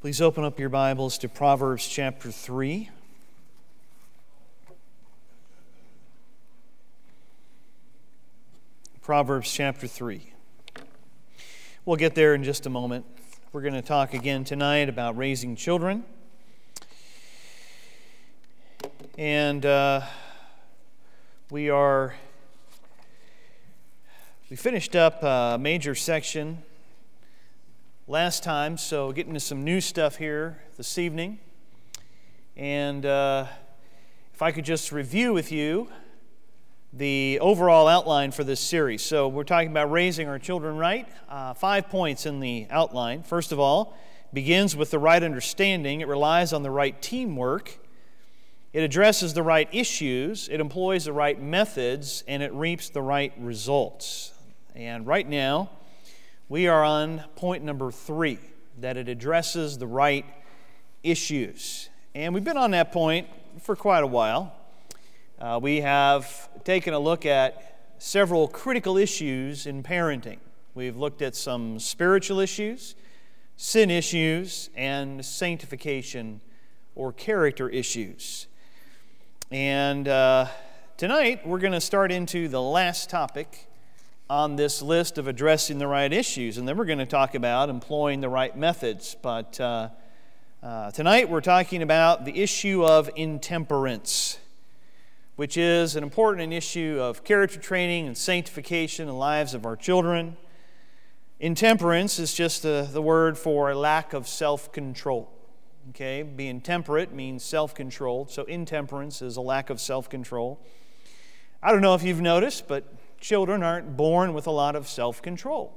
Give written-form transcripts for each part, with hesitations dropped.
Please open up your Bibles to Proverbs chapter 3. Proverbs chapter 3. We'll get there in just a moment. We're going to talk again tonight about raising children. And we finished up a major section last time, so getting to some new stuff here this evening. And if I could just review with you the overall outline for this series. So we're talking about raising our children right. 5 points in the outline. First of all, begins with the right understanding. It relies on the right teamwork. It addresses the right issues. It employs the right methods, and it reaps the right results. And right now, we are on point number 3, that it addresses the right issues. And we've been on that point for quite a while. We have taken a look at several critical issues in parenting. We've looked at some spiritual issues, sin issues, and sanctification or character issues. And tonight we're going to start into the last topic on this list of addressing the right issues, and then we're going to talk about employing the right methods. But tonight we're talking about the issue of intemperance, which is an important issue of character training and sanctification in the lives of our children. Intemperance is just the word for a lack of self-control. Okay, being temperate means self-controlled, so intemperance is a lack of self-control. I don't know if you've noticed, but children aren't born with a lot of self-control.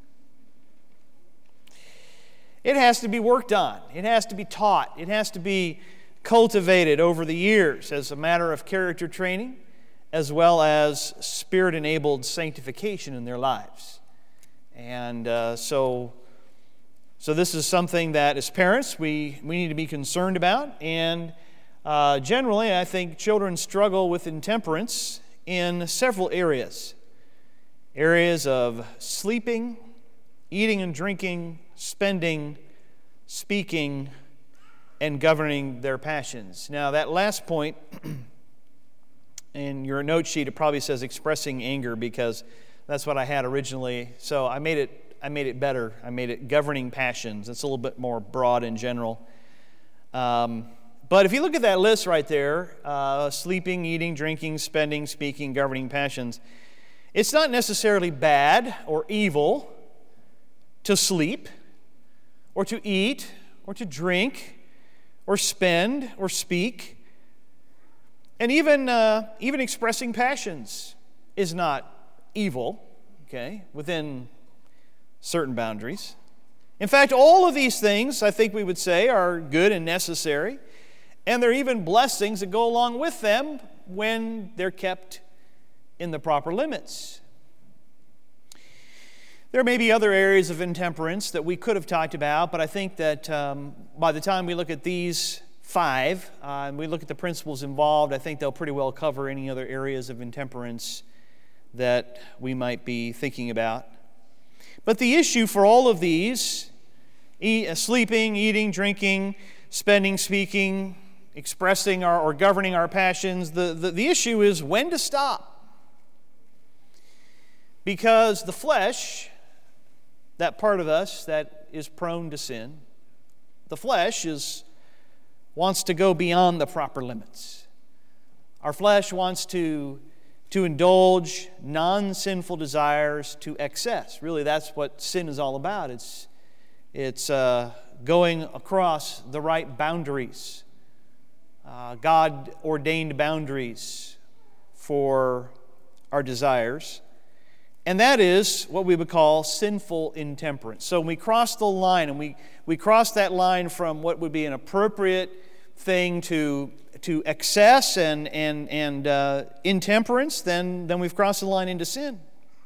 It has to be worked on. It has to be taught. It has to be cultivated over the years as a matter of character training, as well as Spirit-enabled sanctification in their lives. And so this is something that, as parents, we need to be concerned about. And generally, I think children struggle with intemperance in several areas. Areas of sleeping, eating and drinking, spending, speaking, and governing their passions. Now, that last point, in your note sheet, it probably says expressing anger, because that's what I had originally. So I made it better. I made it governing passions. It's a little bit more broad in general. But if you look at that list right there, sleeping, eating, drinking, spending, speaking, governing passions, it's not necessarily bad or evil to sleep or to eat or to drink or spend or speak. And even expressing passions is not evil, okay, within certain boundaries. In fact, all of these things, I think we would say, are good and necessary. And there are even blessings that go along with them when they're kept in the proper limits. There may be other areas of intemperance that we could have talked about, but I think that by the time we look at these 5, and we look at the principles involved, I think they'll pretty well cover any other areas of intemperance that we might be thinking about. But the issue for all of these, sleeping, eating, drinking, spending, speaking, expressing or governing our passions, the issue is when to stop. Because the flesh, that part of us that is prone to sin, the flesh wants to go beyond the proper limits. Our flesh wants to indulge non-sinful desires to excess. Really, that's what sin is all about. It's going across the right boundaries, God-ordained boundaries for our desires. And that is what we would call sinful intemperance. So when we cross the line, and we cross that line from what would be an appropriate thing to excess and intemperance, then we've crossed the line into sin.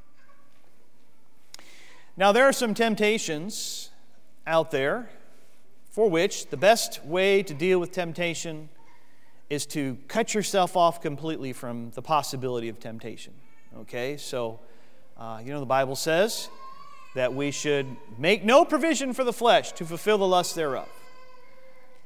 Now, there are some temptations out there for which the best way to deal with temptation is to cut yourself off completely from the possibility of temptation. Okay, so the Bible says that we should make no provision for the flesh to fulfill the lust thereof.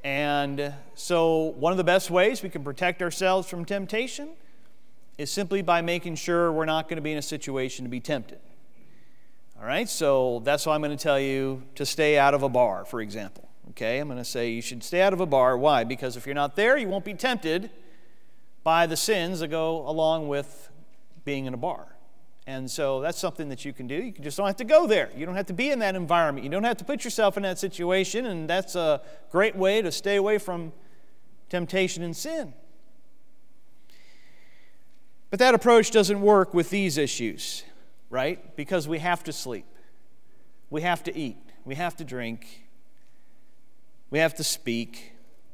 And so one of the best ways we can protect ourselves from temptation is simply by making sure we're not going to be in a situation to be tempted. All right, so that's why I'm going to tell you to stay out of a bar, for example. Okay, I'm going to say you should stay out of a bar. Why? Because if you're not there, you won't be tempted by the sins that go along with being in a bar. And so that's something that you can do. You just don't have to go there. You don't have to be in that environment. You don't have to put yourself in that situation, and that's a great way to stay away from temptation and sin. But that approach doesn't work with these issues, right? Because we have to sleep. We have to eat. We have to drink. We have to speak.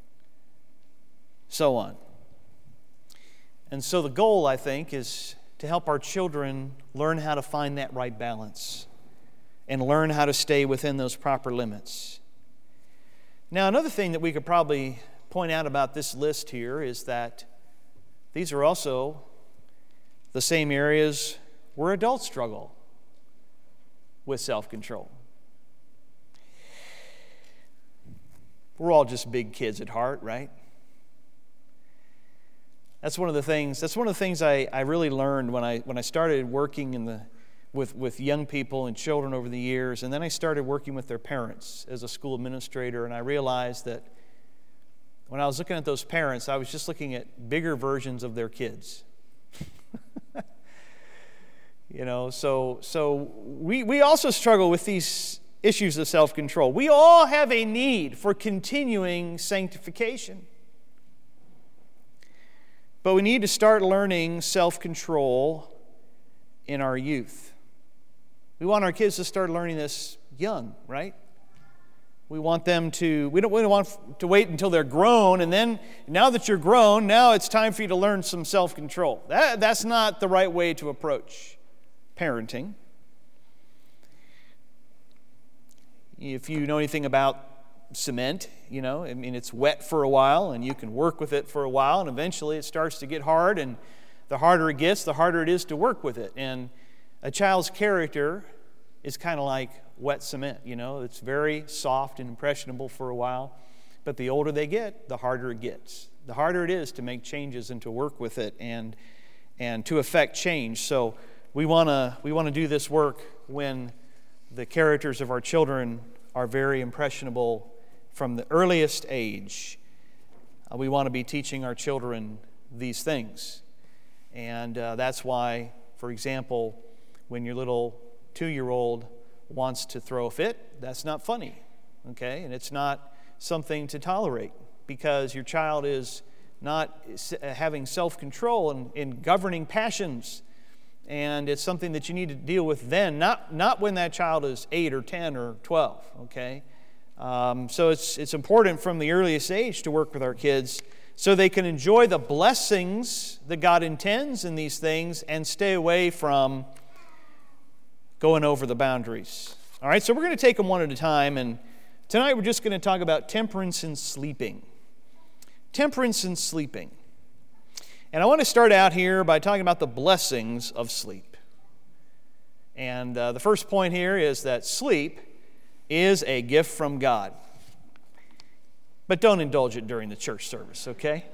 So on. And so the goal, I think, is to help our children learn how to find that right balance and learn how to stay within those proper limits. Now, another thing that we could probably point out about this list here is that these are also the same areas where adults struggle with self-control. We're all just big kids at heart, right? That's one of the things I really learned when I started working with young people and children over the years, and then I started working with their parents as a school administrator, and I realized that when I was looking at those parents, I was just looking at bigger versions of their kids. So we also struggle with these issues of self-control. We all have a need for continuing sanctification. But we need to start learning self-control in our youth. We want our kids to start learning this young, right? We don't want to wait until they're grown, and then now that you're grown, now it's time for you to learn some self-control. That's not the right way to approach parenting. If you know anything about cement, it's wet for a while, and you can work with it for a while, and eventually it starts to get hard, and the harder it gets, the harder it is to work with it. And a child's character is kind of like wet cement, It's very soft and impressionable for a while, but the older they get, the harder it gets. The harder it is to make changes and to work with it and to affect change. So we want to do this work when the characters of our children are very impressionable from the earliest age. We want to be teaching our children these things. And that's why, for example, when your little 2-year-old wants to throw a fit, that's not funny, okay? And it's not something to tolerate, because your child is not having self-control and governing passions. And it's something that you need to deal with then, not when that child is 8 or 10 or 12, okay? So it's important from the earliest age to work with our kids so they can enjoy the blessings that God intends in these things and stay away from going over the boundaries. All right, so we're going to take them one at a time, and tonight we're just going to talk about temperance and sleeping. Temperance and sleeping. And I want to start out here by talking about the blessings of sleep. And the first point here is that sleep is a gift from God. But don't indulge it during the church service, okay?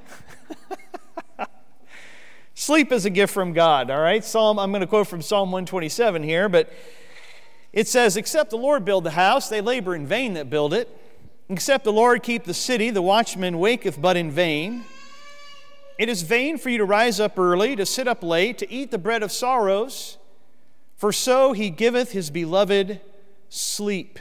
Sleep is a gift from God, all right? I'm going to quote from Psalm 127 here, but it says, "Except the Lord build the house, they labor in vain that build it. Except the Lord keep the city, the watchman waketh but in vain. It is vain for you to rise up early, to sit up late, to eat the bread of sorrows, for so he giveth his beloved sleep."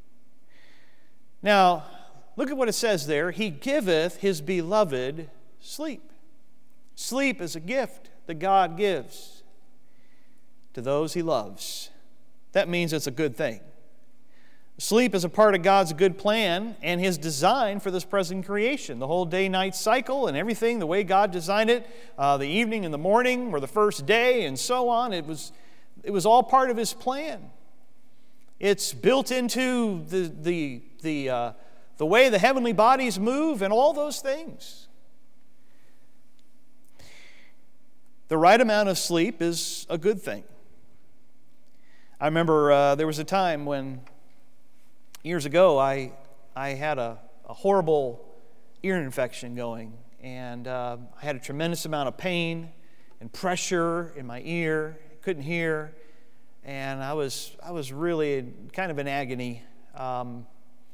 Now, look at what it says there. He giveth his beloved sleep. Sleep is a gift that God gives to those he loves. That means it's a good thing. Sleep is a part of God's good plan and his design for this present creation. The whole day-night cycle and everything, the way God designed it, the evening and the morning or the first day and so on, it was all part of his plan. It's built into the way the heavenly bodies move and all those things. The right amount of sleep is a good thing. I remember there was a time when, years ago, I had a horrible ear infection going. And I had a tremendous amount of pain and pressure in my ear. Couldn't hear. And I was really kind of in agony. I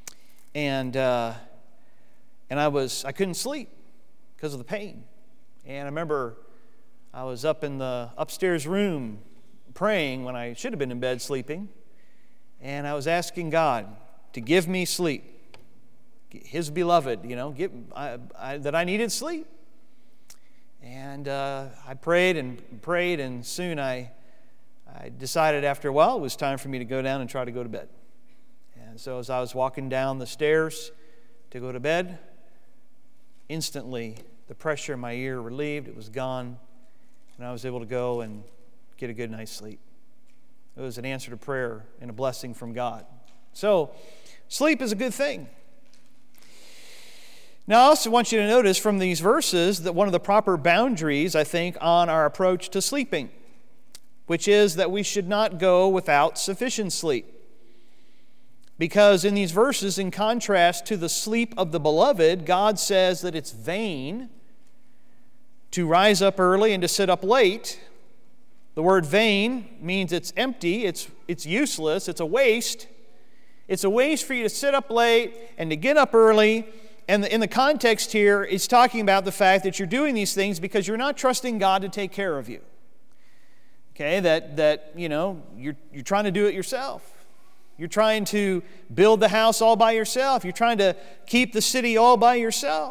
couldn't sleep because of the pain. And I remember I was up in the upstairs room praying when I should have been in bed sleeping. And I was asking God to give me sleep. His beloved, that I needed sleep. And I prayed, and soon I decided after a while it was time for me to go down and try to go to bed. And so as I was walking down the stairs to go to bed, instantly the pressure in my ear relieved. It was gone, and I was able to go and get a good night's sleep. It was an answer to prayer and a blessing from God. So, sleep is a good thing. Now, I also want you to notice from these verses that one of the proper boundaries, I think, on our approach to sleeping, which is that we should not go without sufficient sleep. Because in these verses, in contrast to the sleep of the beloved, God says that it's vain to rise up early and to sit up late. The word vain means it's empty, it's useless, it's a waste. It's a waste for you to sit up late and to get up early. And in the context here, it's talking about the fact that you're doing these things because you're not trusting God to take care of you. Okay, that you're trying to do it yourself. You're trying to build the house all by yourself. You're trying to keep the city all by yourself.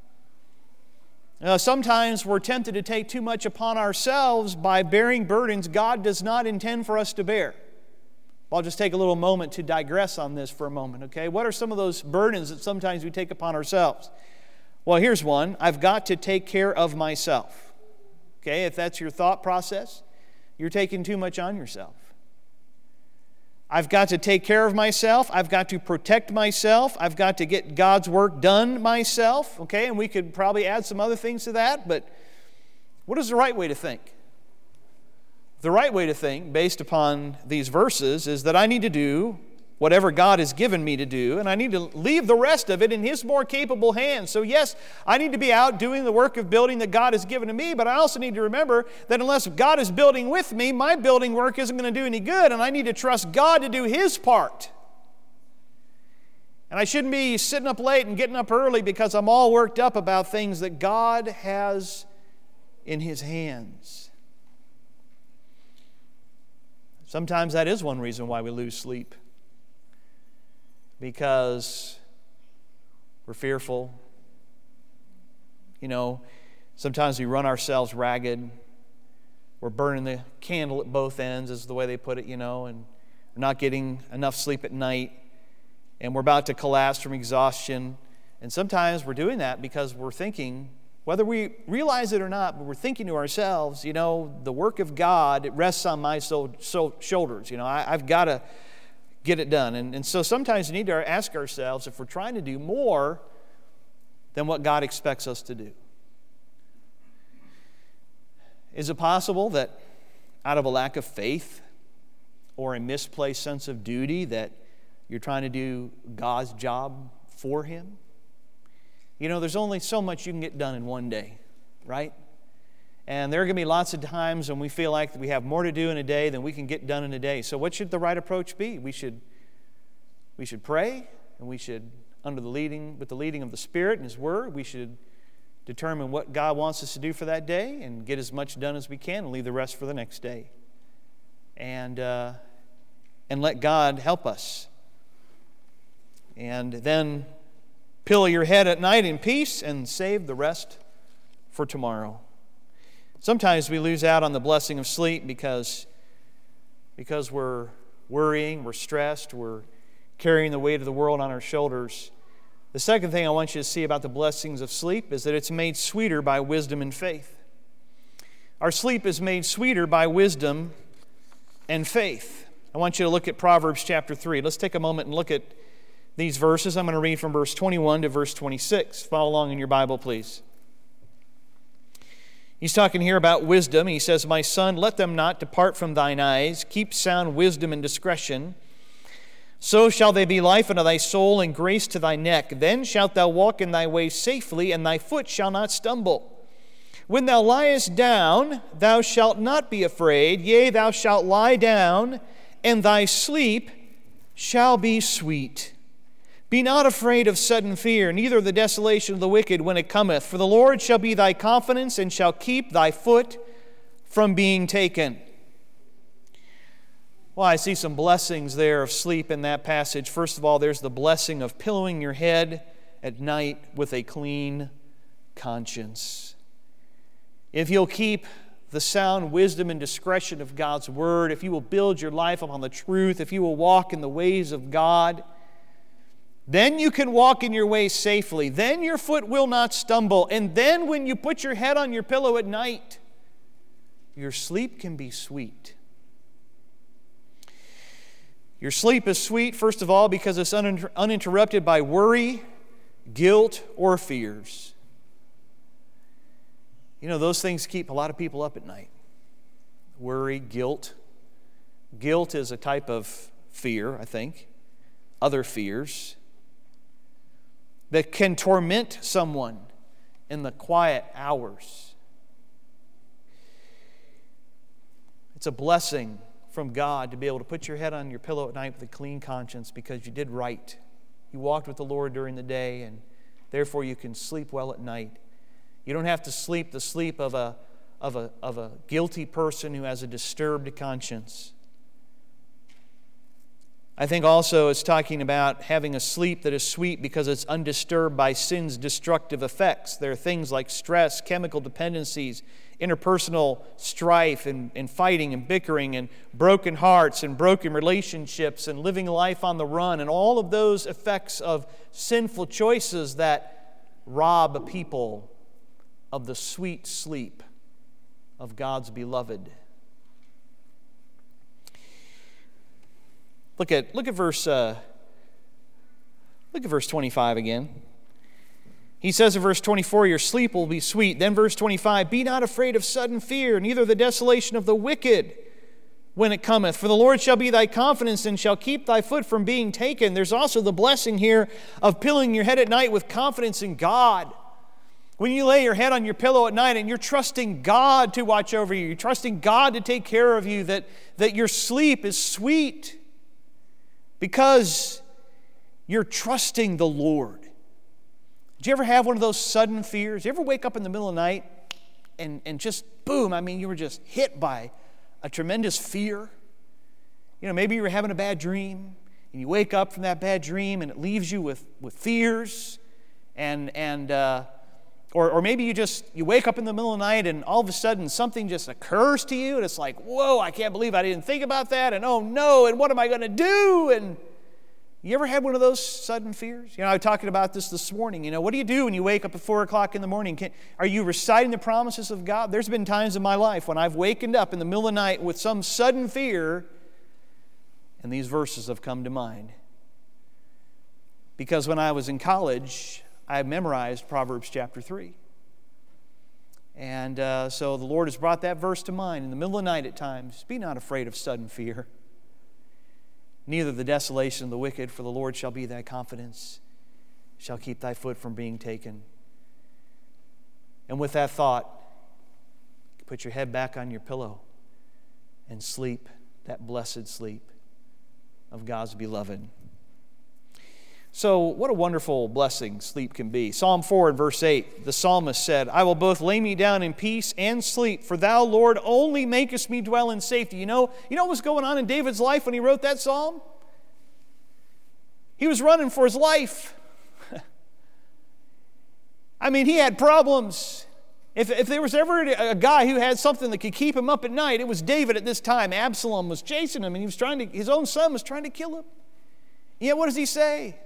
Sometimes we're tempted to take too much upon ourselves by bearing burdens God does not intend for us to bear. I'll just take a little moment to digress on this for a moment, okay? What are some of those burdens that sometimes we take upon ourselves? Well, here's one. I've got to take care of myself. Okay, if that's your thought process, you're taking too much on yourself. I've got to take care of myself. I've got to protect myself. I've got to get God's work done myself. Okay, and we could probably add some other things to that, but what is the right way to think? The right way to think, based upon these verses, is that I need to do whatever God has given me to do, and I need to leave the rest of it in His more capable hands. So yes, I need to be out doing the work of building that God has given to me, but I also need to remember that unless God is building with me, my building work isn't going to do any good, and I need to trust God to do His part. And I shouldn't be sitting up late and getting up early because I'm all worked up about things that God has in His hands. Sometimes that is one reason why we lose sleep. Because we're fearful. Sometimes we run ourselves ragged. We're burning the candle at both ends, is the way they put it, and we're not getting enough sleep at night. And we're about to collapse from exhaustion. And sometimes we're doing that because we're thinking, whether we realize it or not, but we're thinking to ourselves, the work of God, it rests on my shoulders. I've got to get it done. And so sometimes we need to ask ourselves if we're trying to do more than what God expects us to do. Is it possible that out of a lack of faith or a misplaced sense of duty that you're trying to do God's job for Him? There's only so much you can get done in one day, right? And there are going to be lots of times when we feel like we have more to do in a day than we can get done in a day. So what should the right approach be? We should pray, and we should, with the leading of the Spirit and His Word, we should determine what God wants us to do for that day and get as much done as we can and leave the rest for the next day. And let God help us. And then pillow your head at night in peace and save the rest for tomorrow. Sometimes we lose out on the blessing of sleep because we're worrying, we're stressed, we're carrying the weight of the world on our shoulders. The second thing I want you to see about the blessings of sleep is that it's made sweeter by wisdom and faith. Our sleep is made sweeter by wisdom and faith. I want you to look at Proverbs chapter 3. Let's take a moment and look at these verses. I'm going to read from verse 21 to verse 26. Follow along in your Bible, please. He's talking here about wisdom. He says, "My son, let them not depart from thine eyes. Keep sound wisdom and discretion. So shall they be life unto thy soul and grace to thy neck. Then shalt thou walk in thy way safely, and thy foot shall not stumble. When thou liest down, thou shalt not be afraid. Yea, thou shalt lie down, and thy sleep shall be sweet. Be not afraid of sudden fear, neither of the desolation of the wicked when it cometh. For the Lord shall be thy confidence, and shall keep thy foot from being taken. Well, I see some blessings there of sleep in that passage. First of all, there's the blessing of pillowing your head at night with a clean conscience. If you'll keep the sound wisdom and discretion of God's Word, if you will build your life upon the truth, if you will walk in the ways of God, then you can walk in your ways safely. Then your foot will not stumble. And then when you put your head on your pillow at night, your sleep can be sweet. Your sleep is sweet, first of all, because it's uninterrupted by worry, guilt, or fears. You know, those things keep a lot of people up at night. Worry, guilt. Guilt is a type of fear, I think. Other fears that can torment someone in the quiet hours. It's a blessing from God to be able to put your head on your pillow at night with a clean conscience because you did right. You walked with the Lord during the day, and therefore you can sleep well at night. You don't have to sleep the sleep of a guilty person who has a disturbed conscience. I think also it's talking about having a sleep that is sweet because it's undisturbed by sin's destructive effects. There are things like stress, chemical dependencies, interpersonal strife and fighting and bickering and broken hearts and broken relationships and living life on the run and all of those effects of sinful choices that rob people of the sweet sleep of God's beloved. Look at verse 25 again. He says in verse 24, your sleep will be sweet. Then verse 25, be not afraid of sudden fear, neither the desolation of the wicked when it cometh. For the Lord shall be thy confidence and shall keep thy foot from being taken. There's also the blessing here of pillowing your head at night with confidence in God. When you lay your head on your pillow at night and you're trusting God to watch over you, you're trusting God to take care of you, that your sleep is sweet because you're trusting the Lord. Did you ever have one of those sudden fears? You ever wake up in the middle of the night and just boom, you were just hit by a tremendous fear? You know, maybe you were having a bad dream and you wake up from that bad dream and it leaves you with fears or maybe you wake up in the middle of the night and all of a sudden something just occurs to you and it's like, whoa, I can't believe I didn't think about that, and oh no, and what am I going to do? And you ever had one of those sudden fears? You know, I was talking about this morning. You know, what do you do when you wake up at 4 o'clock in the morning? Are you reciting the promises of God? There's been times in my life when I've wakened up in the middle of the night with some sudden fear, and these verses have come to mind. Because when I was in college, I memorized Proverbs chapter 3. And so the Lord has brought that verse to mind in the middle of the night at times. Be not afraid of sudden fear, neither the desolation of the wicked, for the Lord shall be thy confidence, shall keep thy foot from being taken. And with that thought, put your head back on your pillow and sleep that blessed sleep of God's beloved. So what a wonderful blessing sleep can be. Psalm 4 and verse 8, the psalmist said, I will both lay me down in peace and sleep, for thou, Lord, only makest me dwell in safety. You know what was going on in David's life when he wrote that psalm? He was running for his life. He had problems. If there was ever a guy who had something that could keep him up at night, it was David at this time. Absalom was chasing him, and his own son was trying to kill him. Yet what does he say?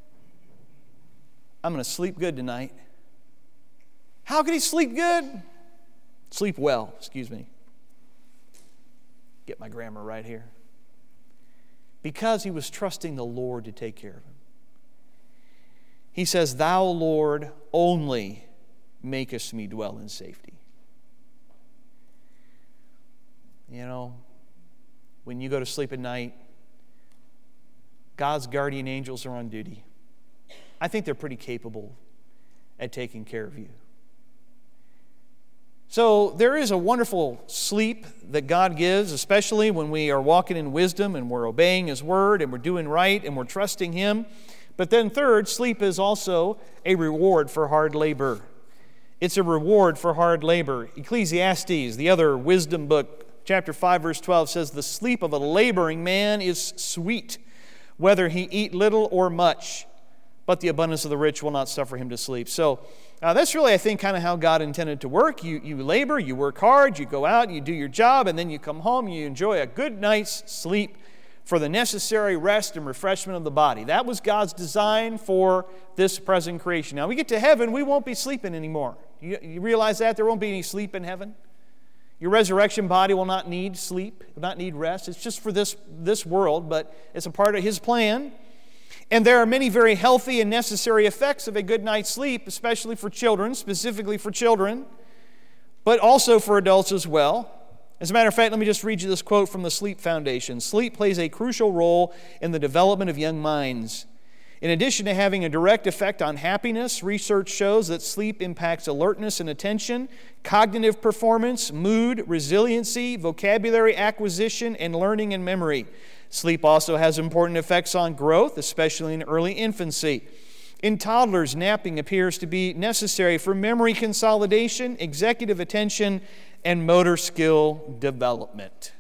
I'm going to sleep good tonight. How could he sleep good? Sleep well, excuse me. Get my grammar right here. Because he was trusting the Lord to take care of him. He says, thou, Lord, only makest me dwell in safety. You know, when you go to sleep at night, God's guardian angels are on duty. I think they're pretty capable at taking care of you. So there is a wonderful sleep that God gives, especially when we are walking in wisdom and we're obeying His Word and we're doing right and we're trusting Him. But then third, sleep is also a reward for hard labor. It's a reward for hard labor. Ecclesiastes, the other wisdom book, chapter 5, verse 12 says, "The sleep of a laboring man is sweet, whether he eat little or much, but the abundance of the rich will not suffer him to sleep." So that's really, I think, kind of how God intended to work. You labor, you work hard, you go out, you do your job, and then you come home, you enjoy a good night's sleep for the necessary rest and refreshment of the body. That was God's design for this present creation. Now, we get to heaven, we won't be sleeping anymore. You realize that? There won't be any sleep in heaven. Your resurrection body will not need sleep, will not need rest. It's just for this world, but it's a part of His plan. And there are many very healthy and necessary effects of a good night's sleep, especially for children, specifically for children, but also for adults as well. As a matter of fact, let me just read you this quote from the Sleep Foundation. "Sleep plays a crucial role in the development of young minds. In addition to having a direct effect on happiness, research shows that sleep impacts alertness and attention, cognitive performance, mood, resiliency, vocabulary acquisition, and learning and memory. Sleep also has important effects on growth, especially in early infancy. In toddlers, napping appears to be necessary for memory consolidation, executive attention, and motor skill development."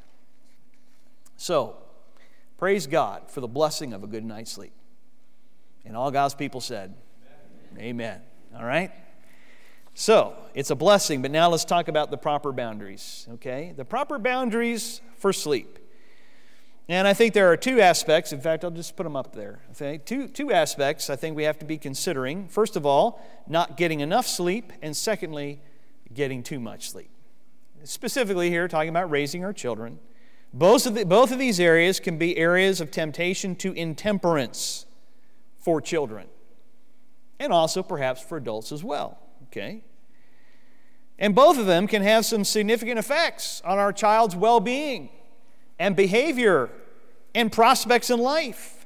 So, praise God for the blessing of a good night's sleep. And all God's people said, Amen. All right? So, it's a blessing, but now let's talk about the proper boundaries, okay? The proper boundaries for sleep. And I think there are two aspects. In fact, I'll just put them up there. Okay? Two aspects I think we have to be considering. First of all, not getting enough sleep, and secondly, getting too much sleep. Specifically here, talking about raising our children. Both of these areas can be areas of temptation to intemperance for children, and also perhaps for adults as well. Okay? And both of them can have some significant effects on our child's well-being and behavior and prospects in life.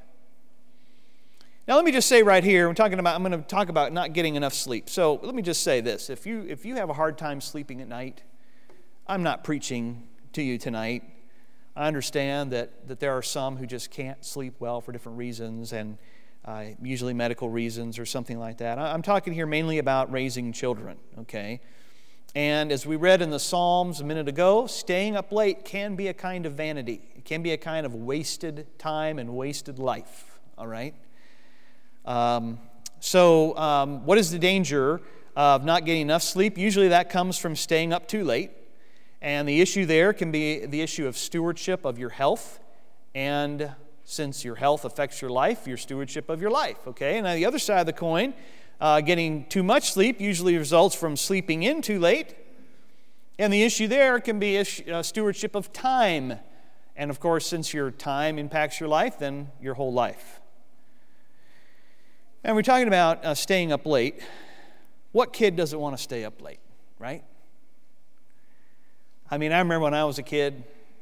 Now, let me just say right here, I'm going to talk about not getting enough sleep. So let me just say this. If you have a hard time sleeping at night, I'm not preaching to you tonight. I understand that there are some who just can't sleep well for different reasons, and usually medical reasons or something like that. I'm talking here mainly about raising children, okay? And as we read in the Psalms a minute ago, staying up late can be a kind of vanity. It can be a kind of wasted time and wasted life, all right? So what is the danger of not getting enough sleep? Usually that comes from staying up too late. And the issue there can be the issue of stewardship of your health. And since your health affects your life, your stewardship of your life, okay? And on the other side of the coin, getting too much sleep usually results from sleeping in too late. And the issue there can be stewardship of time. And of course, since your time impacts your life, then your whole life. And we're talking about staying up late. What kid doesn't want to stay up late, right? I mean, I remember when I was a kid,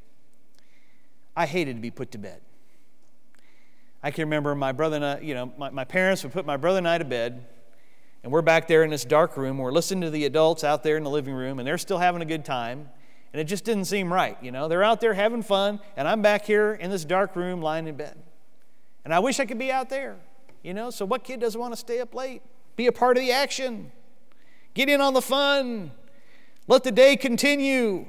I hated to be put to bed. I can remember my brother and I, my parents would put my brother and I to bed, and we're back there in this dark room. We're listening to the adults out there in the living room, and they're still having a good time, and it just didn't seem right. They're out there having fun, and I'm back here in this dark room lying in bed. And I wish I could be out there, So what kid doesn't want to stay up late? Be a part of the action. Get in on the fun. Let the day continue.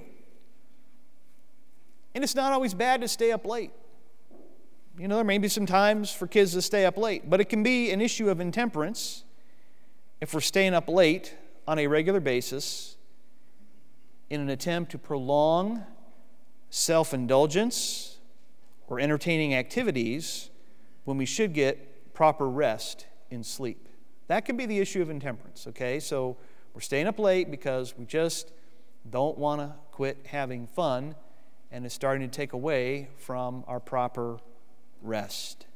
And it's not always bad to stay up late. There may be some times for kids to stay up late, but it can be an issue of intemperance if we're staying up late on a regular basis in an attempt to prolong self-indulgence or entertaining activities when we should get proper rest in sleep. That can be the issue of intemperance, okay? So we're staying up late because we just don't want to quit having fun, and it's starting to take away from our proper rest.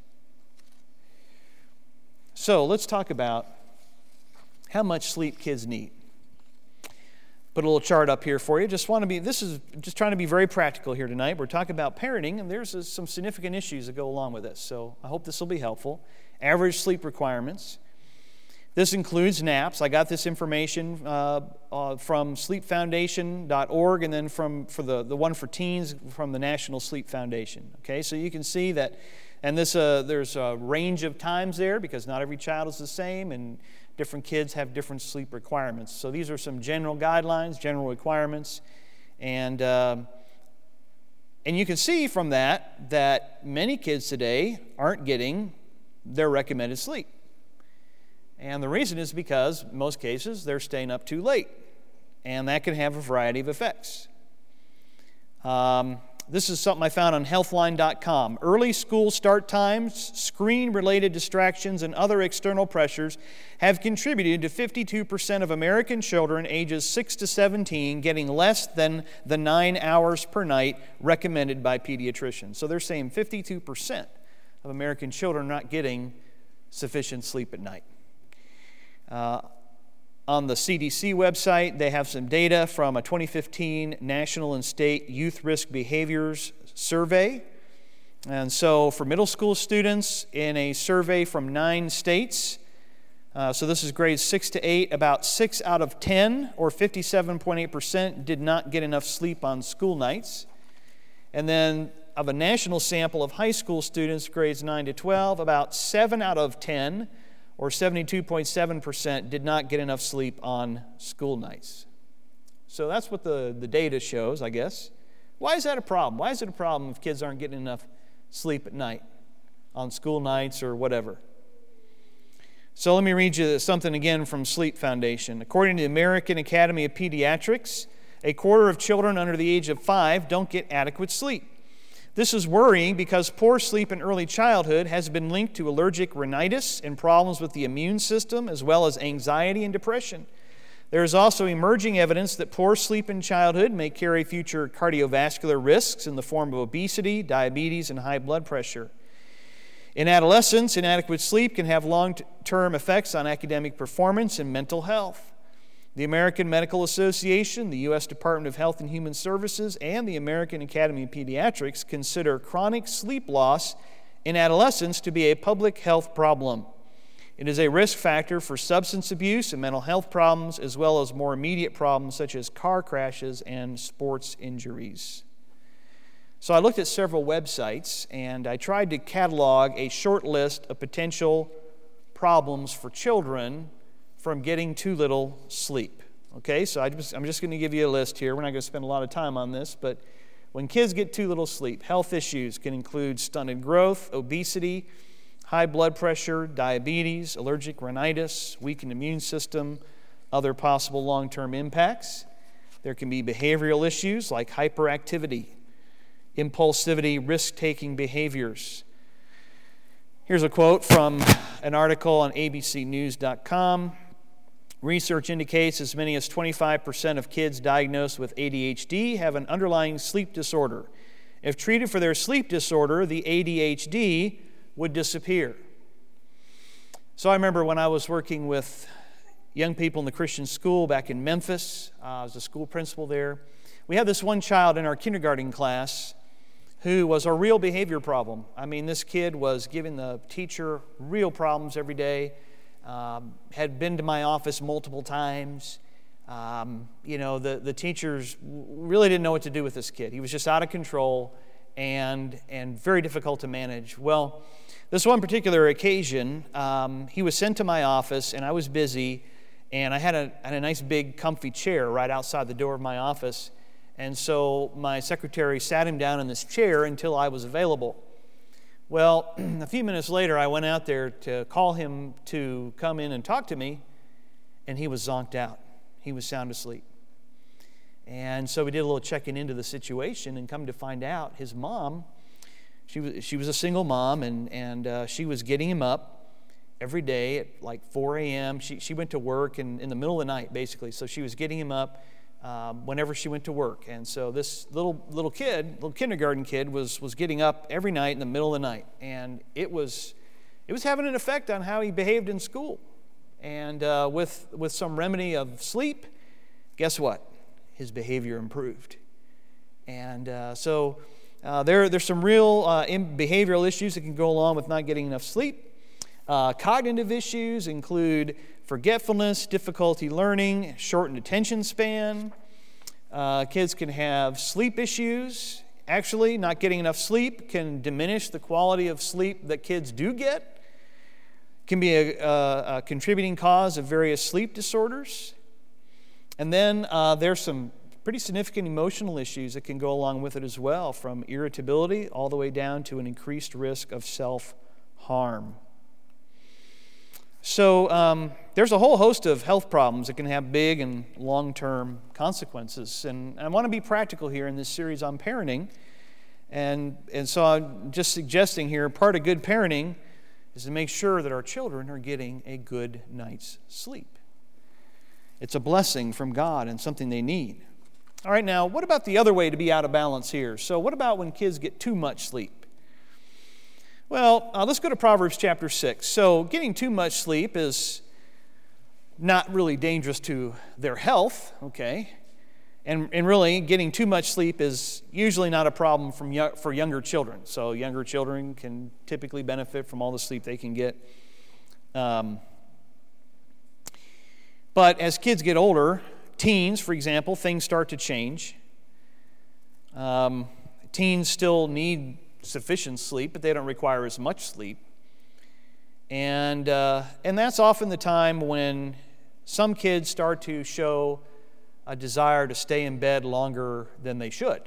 So let's talk about how much sleep kids need. Put a little chart up here for you. This is just trying to be very practical here tonight. We're talking about parenting, and there's some significant issues that go along with this. So I hope this will be helpful. Average sleep requirements. This includes naps. I got this information from sleepfoundation.org, and then for the one for teens from the National Sleep Foundation. Okay, so you can see that, and there's a range of times there because not every child is the same, and different kids have different sleep requirements. So these are some general guidelines, general requirements, and you can see from that many kids today aren't getting their recommended sleep. And the reason is because, in most cases, they're staying up too late. And that can have a variety of effects. This is something I found on healthline.com. Early school start times, screen-related distractions, and other external pressures have contributed to 52% of American children ages 6 to 17 getting less than the 9 hours per night recommended by pediatricians. So they're saying 52% of American children are not getting sufficient sleep at night. On the CDC website, they have some data from a 2015 National and State Youth Risk Behaviors Survey. And so for middle school students in a survey from 9 states, so this is grades 6 to 8, about 6 out of 10, or 57.8%, did not get enough sleep on school nights. And then of a national sample of high school students, grades 9 to 12, about 7 out of 10, or 72.7%, did not get enough sleep on school nights. So that's what the data shows, I guess. Why is that a problem? Why is it a problem if kids aren't getting enough sleep at night, on school nights or whatever? So let me read you something again from Sleep Foundation. According to the American Academy of Pediatrics, a quarter of children under the age of 5 don't get adequate sleep. This is worrying because poor sleep in early childhood has been linked to allergic rhinitis and problems with the immune system, as well as anxiety and depression. There is also emerging evidence that poor sleep in childhood may carry future cardiovascular risks in the form of obesity, diabetes, and high blood pressure. In adolescence, inadequate sleep can have long-term effects on academic performance and mental health. The American Medical Association, the U.S. Department of Health and Human Services, and the American Academy of Pediatrics consider chronic sleep loss in adolescents to be a public health problem. It is a risk factor for substance abuse and mental health problems, as well as more immediate problems such as car crashes and sports injuries. So I looked at several websites, and I tried to catalog a short list of potential problems for children from getting too little sleep. Okay, so I'm just going to give you a list here. We're not going to spend a lot of time on this, but when kids get too little sleep, health issues can include stunted growth, obesity, high blood pressure, diabetes, allergic rhinitis, weakened immune system, other possible long-term impacts. There can be behavioral issues like hyperactivity, impulsivity, risk-taking behaviors. Here's a quote from an article on abcnews.com. Research indicates as many as 25% of kids diagnosed with ADHD have an underlying sleep disorder. If treated for their sleep disorder, the ADHD would disappear. So I remember when I was working with young people in the Christian school back in Memphis. I was a school principal there. We had this one child in our kindergarten class who was a real behavior problem. I mean, this kid was giving the teacher real problems every day. Had been to my office multiple times. The teachers really didn't know what to do with this kid. He was just out of control and very difficult to manage. Well, this one particular occasion, he was sent to my office, and I was busy, and I had a nice big comfy chair right outside the door of my office. And so my secretary sat him down in this chair until I was available. Well, a few minutes later, I went out there to call him to come in and talk to me, and he was zonked out. He was sound asleep. And so we did a little checking into the situation, and come to find out, his mom, she was a single mom, and she was getting him up every day at like 4 a.m. She went to work in the middle of the night, basically. So she was getting him up whenever she went to work. And so this little kindergarten kid was getting up every night in the middle of the night. And it was having an effect on how he behaved in school. And with some remedy of sleep, guess what? his behavior improved. And so there's some real behavioral issues that can go along with not getting enough sleep. Cognitive issues include forgetfulness, difficulty learning, shortened attention span. Kids can have sleep issues. Actually, not getting enough sleep can diminish the quality of sleep that kids do get. Can be a contributing cause of various sleep disorders. And then there's some pretty significant emotional issues that can go along with it as well, from irritability all the way down to an increased risk of self-harm. So there's a whole host of health problems that can have big and long-term consequences. And I want to be practical here in this series on parenting. And so I'm just suggesting here, part of good parenting is to make sure that our children are getting a good night's sleep. It's a blessing from God and something they need. All right, now, what about the other way to be out of balance here? So what about when kids get too much sleep? Well, let's go to Proverbs chapter 6. So getting too much sleep is not really dangerous to their health, okay? And really, getting too much sleep is usually not a problem for younger children. So younger children can typically benefit from all the sleep they can get. But as kids get older, teens, for example, things start to change. Teens still need sufficient sleep, but they don't require as much sleep. And that's often the time when some kids start to show a desire to stay in bed longer than they should.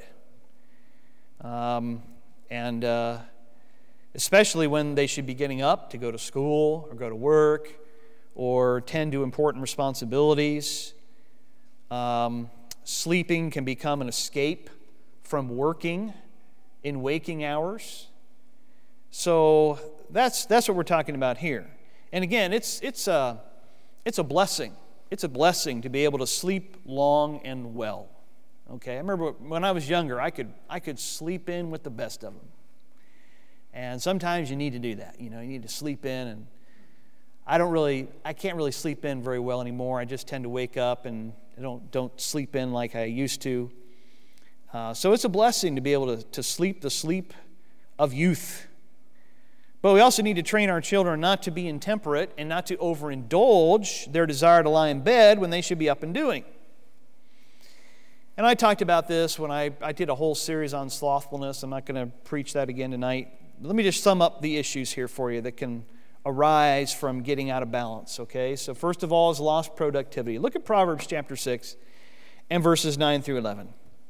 Especially when they should be getting up to go to school or go to work or tend to important responsibilities. Sleeping can become an escape from working in waking hours. So that's what we're talking about here. And again, it's a blessing. It's a blessing to be able to sleep long and well. Okay, I remember when I was younger, I could sleep in with the best of them. And sometimes you need to do that. You need to sleep in, and I can't really sleep in very well anymore. I just tend to wake up and I don't sleep in like I used to. So it's a blessing to be able to sleep the sleep of youth. But we also need to train our children not to be intemperate and not to overindulge their desire to lie in bed when they should be up and doing. And I talked about this when I did a whole series on slothfulness. I'm not going to preach that again tonight. Let me just sum up the issues here for you that can arise from getting out of balance, okay? So first of all is lost productivity. Look at Proverbs chapter 6 and verses 9 through 11.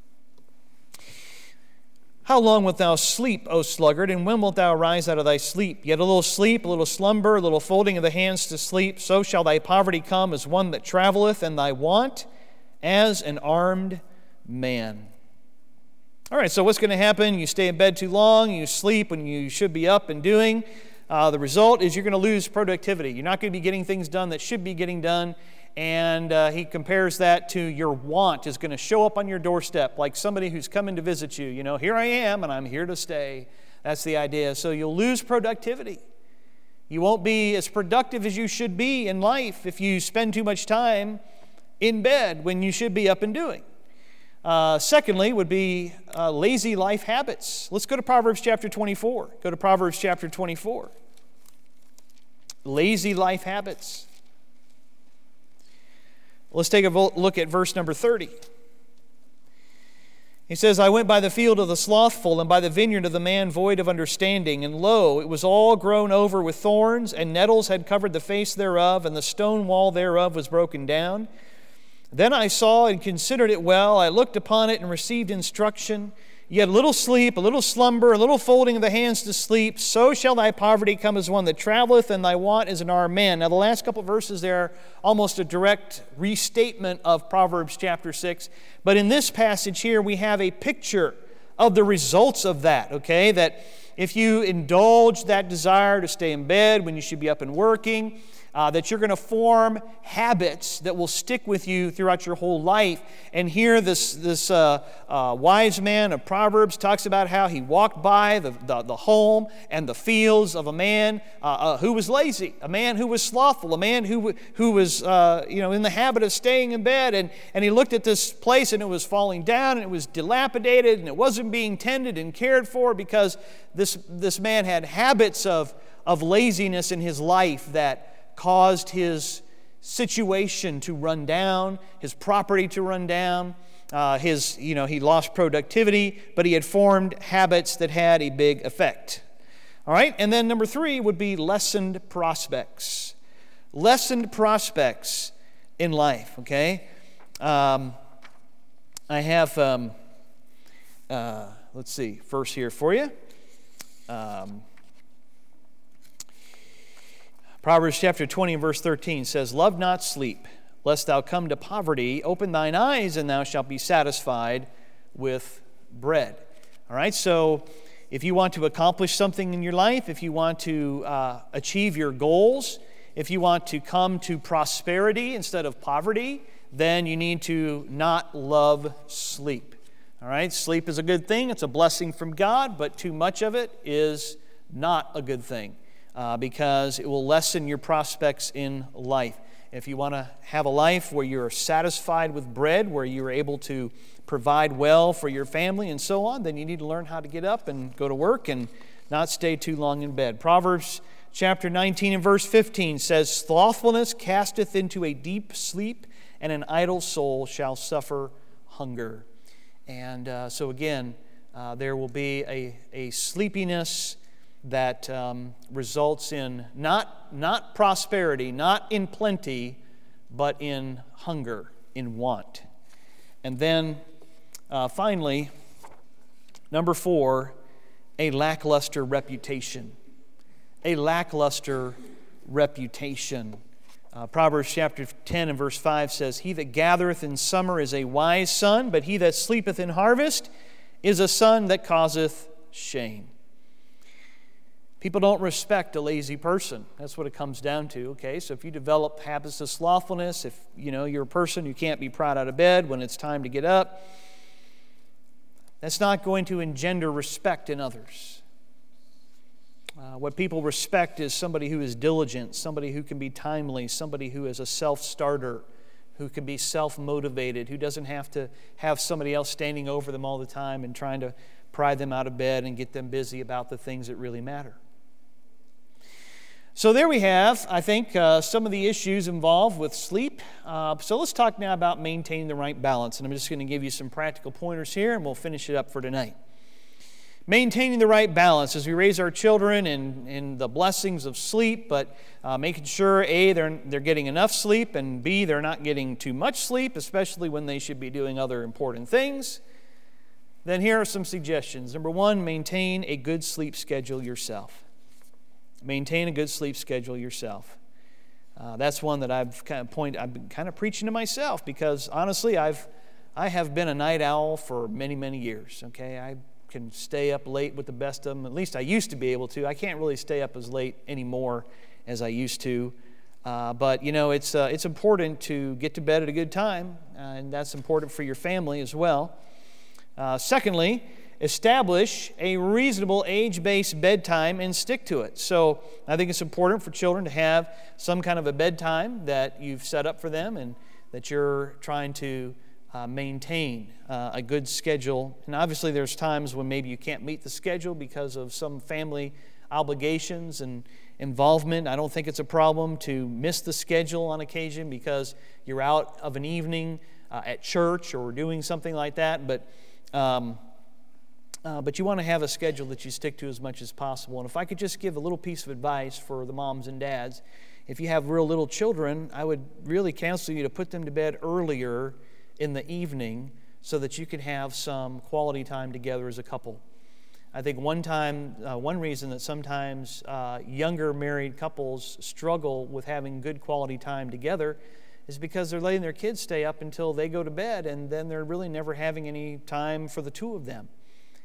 How long wilt thou sleep, O sluggard, and when wilt thou arise out of thy sleep? Yet a little sleep, a little slumber, a little folding of the hands to sleep, so shall thy poverty come as one that traveleth, and thy want as an armed man. All right, so what's going to happen? You stay in bed too long, you sleep when you should be up and doing. The result is you're going to lose productivity. You're not going to be getting things done that should be getting done. And he compares that to your want is going to show up on your doorstep like somebody who's coming to visit you. Here I am and I'm here to stay. That's the idea. So you'll lose productivity. You won't be as productive as you should be in life if you spend too much time in bed when you should be up and doing. Secondly would be lazy life habits. Let's go to Proverbs chapter 24. Go to Proverbs chapter 24. Lazy life habits. Let's take a look at verse number 30. He says, I went by the field of the slothful and by the vineyard of the man void of understanding, and lo, it was all grown over with thorns, and nettles had covered the face thereof, and the stone wall thereof was broken down. Then I saw and considered it well. I looked upon it and received instruction. Yet a little sleep, a little slumber, a little folding of the hands to sleep, so shall thy poverty come as one that traveleth, and thy want as an armed man. Now the last couple of verses there are almost a direct restatement of Proverbs chapter 6. But in this passage here, we have a picture of the results of that, okay? That if you indulge that desire to stay in bed when you should be up and working, that you're going to form habits that will stick with you throughout your whole life. And here this wise man of Proverbs talks about how he walked by the home and the fields of a man who was lazy, a man who was slothful, a man who was in the habit of staying in bed. And he looked at this place and it was falling down and it was dilapidated and it wasn't being tended and cared for because this man had habits of laziness in his life that caused his situation to run down, his property to run down, he lost productivity, but he had formed habits that had a big effect. All right, and then number 3 would be lessened prospects. Lessened prospects in life, okay? I have, let's see, verse here for you. Proverbs chapter 20 and verse 13 says, "Love not sleep, lest thou come to poverty. Open thine eyes, and thou shalt be satisfied with bread." All right, so if you want to accomplish something in your life, if you want to achieve your goals, if you want to come to prosperity instead of poverty, then you need to not love sleep. All right, sleep is a good thing. It's a blessing from God, but too much of it is not a good thing. Because it will lessen your prospects in life. If you want to have a life where you're satisfied with bread, where you're able to provide well for your family and so on, then you need to learn how to get up and go to work and not stay too long in bed. Proverbs chapter 19 and verse 15 says, "Slothfulness casteth into a deep sleep, and an idle soul shall suffer hunger." And so again, there will be a sleepiness that results in not prosperity, not in plenty, but in hunger, in want. And then finally, number 4, a lackluster reputation. A lackluster reputation. Proverbs chapter 10 and verse 5 says, "He that gathereth in summer is a wise son, but he that sleepeth in harvest is a son that causeth shame." People don't respect a lazy person. That's what it comes down to, okay? So if you develop habits of slothfulness, if you're a person who can't be proud out of bed when it's time to get up, that's not going to engender respect in others. What people respect is somebody who is diligent, somebody who can be timely, somebody who is a self-starter, who can be self-motivated, who doesn't have to have somebody else standing over them all the time and trying to pry them out of bed and get them busy about the things that really matter. So there we have, I think, some of the issues involved with sleep. So let's talk now about maintaining the right balance. And I'm just going to give you some practical pointers here, and we'll finish it up for tonight. Maintaining the right balance as we raise our children in the blessings of sleep, but making sure, A, they're getting enough sleep, and B, they're not getting too much sleep, especially when they should be doing other important things. Then here are some suggestions. Number 1, maintain a good sleep schedule yourself. Maintain a good sleep schedule yourself. That's one that I've been kind of preaching to myself because honestly, I have been a night owl for many, many years. Okay, I can stay up late with the best of them. At least I used to be able to. I can't really stay up as late anymore as I used to. But it's important to get to bed at a good time, and that's important for your family as well. Secondly, establish a reasonable age-based bedtime and stick to it. So I think it's important for children to have some kind of a bedtime that you've set up for them and that you're trying to maintain a good schedule. And obviously there's times when maybe you can't meet the schedule because of some family obligations and involvement. I don't think it's a problem to miss the schedule on occasion because you're out of an evening at church or doing something like that. But you want to have a schedule that you stick to as much as possible. And if I could just give a little piece of advice for the moms and dads, if you have real little children, I would really counsel you to put them to bed earlier in the evening so that you can have some quality time together as a couple. I think one reason that sometimes younger married couples struggle with having good quality time together is because they're letting their kids stay up until they go to bed, and then they're really never having any time for the two of them.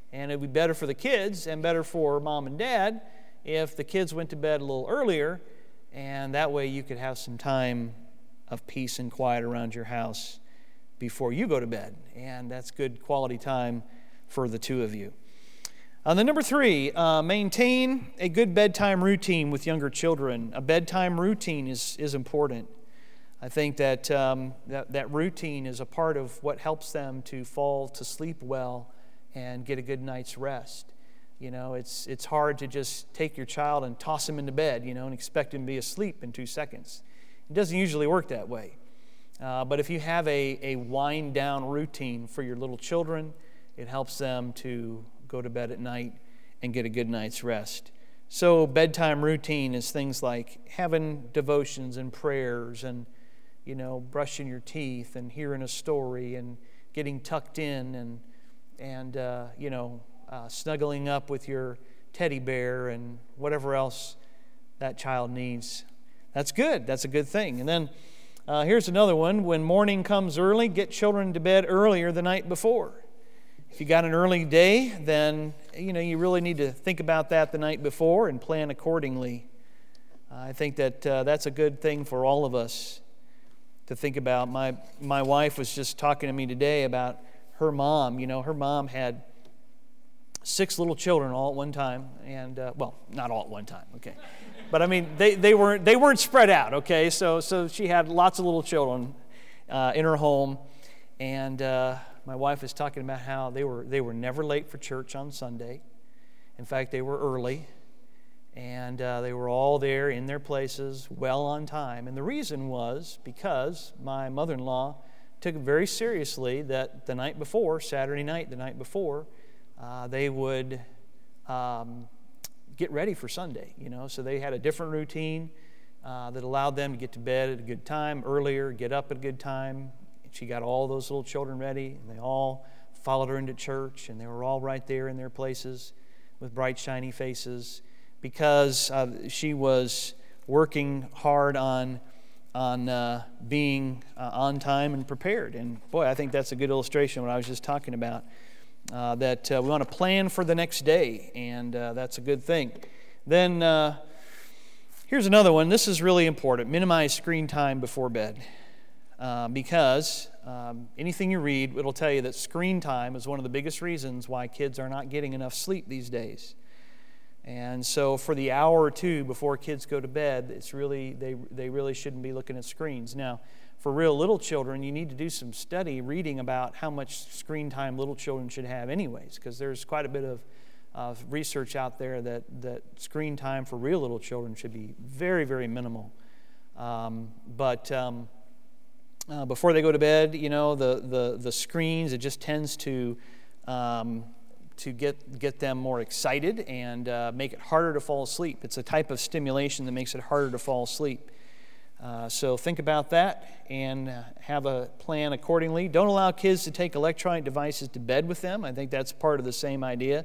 And it would be better for the kids and better for mom and dad if the kids went to bed a little earlier, and that way you could have some time of peace and quiet around your house before you go to bed. And that's good quality time for the two of you. The number 3, maintain a good bedtime routine with younger children. A bedtime routine is important. I think that that routine is a part of what helps them to fall to sleep well and get a good night's rest. You know, it's hard to just take your child and toss him into bed, and expect him to be asleep in 2 seconds. It doesn't usually work that way. But if you have a wind-down routine for your little children, it helps them to go to bed at night and get a good night's rest. So bedtime routine is things like having devotions and prayers and, brushing your teeth and hearing a story and getting tucked in and snuggling up with your teddy bear and whatever else that child needs. That's good. That's a good thing. And then here's another one. When morning comes early, get children to bed earlier the night before. If you got an early day, then you really need to think about that the night before and plan accordingly. I think that that's a good thing for all of us to think about. My wife was just talking to me today about her mom. Her mom had 6 little children all at one time, and not all at one time, okay, but I mean they weren't spread out, okay. So she had lots of little children in her home, and my wife was talking about how they were never late for church on Sunday. In fact, they were early, and they were all there in their places well on time. And the reason was because my mother-in-law took it very seriously that the night before, Saturday night, the night before, they would get ready for Sunday, So they had a different routine that allowed them to get to bed at a good time, earlier, get up at a good time. She got all those little children ready, and they all followed her into church, and they were all right there in their places with bright, shiny faces because she was working hard on being on time and prepared. And boy, I think that's a good illustration of what I was just talking about, that we want to plan for the next day, and that's a good thing. Then here's another one. This is really important. Minimize screen time before bed. Because anything you read, it'll tell you that screen time is one of the biggest reasons why kids are not getting enough sleep these days. And so for the hour or two before kids go to bed, it's really they really shouldn't be looking at screens. Now, for real little children, you need to do some study reading about how much screen time little children should have anyways, because there's quite a bit of research out there that screen time for real little children should be very, very minimal. Before they go to bed, the screens, it just tends to get them more excited and make it harder to fall asleep. It's a type of stimulation that makes it harder to fall asleep. So think about that and have a plan accordingly. Don't allow kids to take electronic devices to bed with them. I think that's part of the same idea.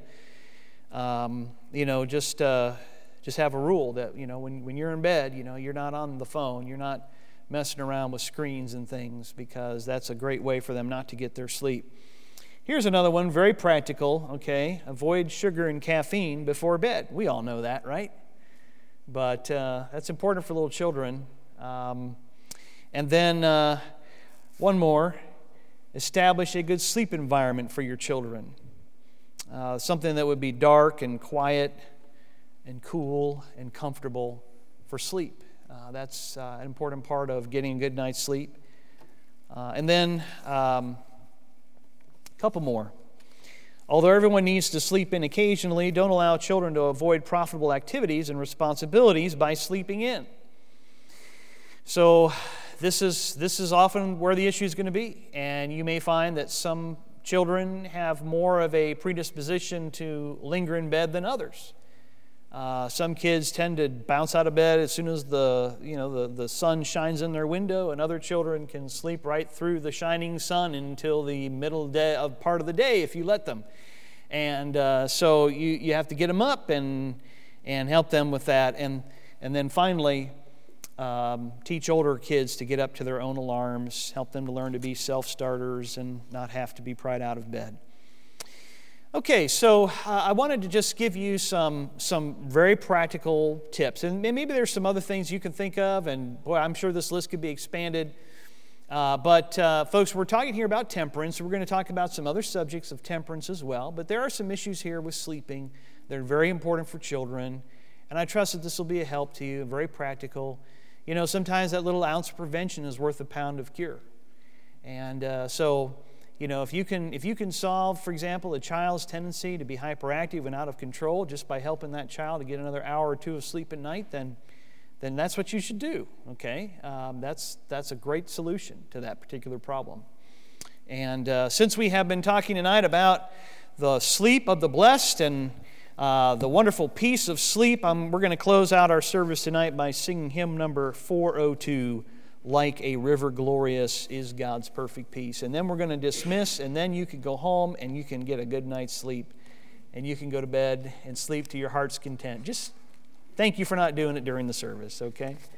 Just have a rule that when you're in bed, you're not on the phone, you're not messing around with screens and things, because that's a great way for them not to get their sleep. Here's another one, very practical, okay? Avoid sugar and caffeine before bed. We all know that, right? But that's important for little children. And then one more, establish a good sleep environment for your children. Something that would be dark and quiet and cool and comfortable for sleep. That's an important part of getting a good night's sleep. And then a couple more. Although everyone needs to sleep in occasionally, don't allow children to avoid profitable activities and responsibilities by sleeping in. So this is often where the issue is going to be. And you may find that some children have more of a predisposition to linger in bed than others. Some kids tend to bounce out of bed as soon as the sun shines in their window, and other children can sleep right through the shining sun until the middle part of the day if you let them. And so you have to get them up and help them with that. And then finally, teach older kids to get up to their own alarms, help them to learn to be self-starters and not have to be pried out of bed. Okay, so I wanted to just give you some very practical tips. And maybe there's some other things you can think of, and boy, I'm sure this list could be expanded. But folks, we're talking here about temperance. We're going to talk about some other subjects of temperance as well. But there are some issues here with sleeping that are very important for children. And I trust that this will be a help to you, very practical. You know, sometimes that little ounce of prevention is worth a pound of cure. And so, you know, if you can solve, for example, a child's tendency to be hyperactive and out of control just by helping that child to get another hour or two of sleep at night, then that's what you should do, okay? That's a great solution to that particular problem. And since we have been talking tonight about the sleep of the blessed and the wonderful peace of sleep, we're going to close out our service tonight by singing hymn number 402, Like a River Glorious is God's Perfect Peace. And then we're going to dismiss, and then you can go home and you can get a good night's sleep, and you can go to bed and sleep to your heart's content. Just thank you for not doing it during the service, okay?